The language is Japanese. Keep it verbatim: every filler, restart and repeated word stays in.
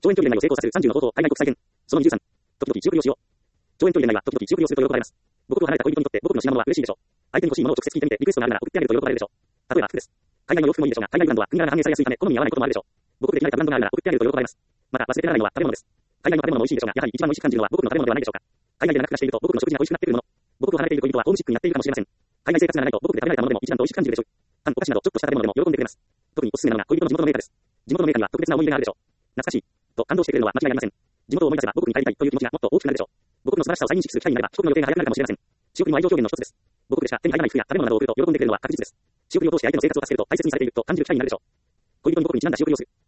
超遠距離恋愛を成功させるさんじゅうの方法、海外国際編。そのにじゅうさん。時々仕送りをしよう。超遠距離恋愛は時々仕送りをすると喜ばれます。母国を離れた恋人にとって母国の品物は嬉しいでしょう。相手に欲しいものを直接聞いてみてリクエストがあるなら送ってあげると喜ばれるでしょう。例えば服です。海外の洋服もいいでしょうが、海外ブランドは国柄が反映されやすいため好みに合わないこともあるでしょう。母国で着慣れたブランドがあるなら送ってあげると喜ばれます。また忘れてならないのは食べ物です。海外の食べ物も美味しいでしょうが、やはり一番美味しく感じるのは母国の食べ物ではないでしょうか。海外で長く暮らしていると母国の食事が美味しくなってくるもの。母国を離れている恋人はホームシックになっているかもしれません。海外生活が長いと母国で食べられたものでも一段と美味しく感じるでしょう。パン、お菓子などちょっとした食べ物でも喜んでくれます。特におすすめなのが恋人の地元のメーカーです。地元のメーカーには特別な思い入れがあるでしょう。懐かしいと感動してくれるのは間違いありません。地元を思い出せば母国に帰りたいという気持ちがもっと大きくなるでしょう。母国の素晴らしさを再認識する機会になれば帰国の予定が早くなるかもしれません。仕送りも愛情表現の一つです。母国でしか手に入らない服や食べ物などを送ると喜んでくれるのは確実です。仕送りを通して相手の生活を助けると大切にされていると感じる機会になるでしょう。恋人に母国にちなんだ仕送りをする。